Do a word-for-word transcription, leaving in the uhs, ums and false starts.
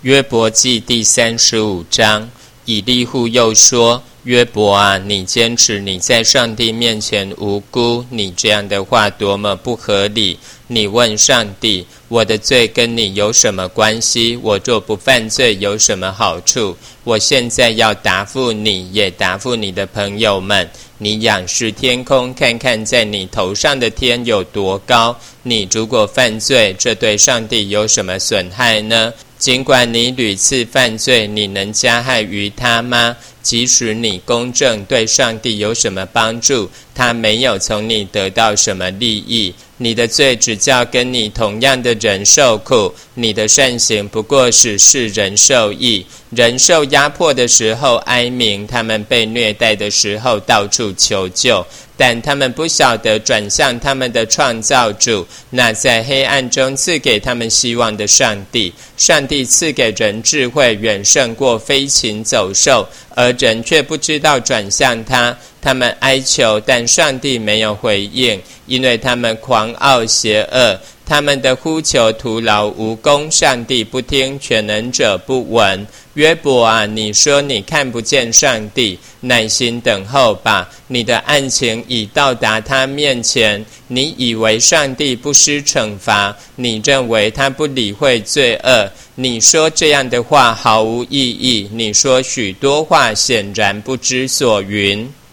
约伯记第三十五章，以利户又说：约伯啊，你坚持你在上帝面前无辜，你这样的话多么不合理！你问上帝，我的罪跟你有什么关系？我若不犯罪有什么好处？我现在要答复你，也答复你的朋友们。你仰视天空，看看在你头上的天有多高。你如果犯罪，这对上帝有什么损害呢？尽管你屡次犯罪，你能加害于他吗？即使你公正，对上帝有什么帮助？他没有从你得到什么利益。你的罪只叫跟你同样的人受苦，你的善行不过使世人受益。人受压迫的时候哀鸣，他们被虐待的时候到处求救，但他们不晓得转向他们的创造主，那在黑暗中赐给他们希望的上帝。上帝赐给人智慧，远胜过飞禽走兽，而人却不知道转向他。他们哀求，但上帝没有回应，因为他们狂傲邪恶，他们的呼求徒劳无功，上帝不听，全能者不闻。约伯啊，你说你看不见上帝，耐心等候吧，你的案情已到达他面前。你以为上帝不施惩罚，你认为他不理会罪恶。你说这样的话毫无意义，你说许多话显然不知所云。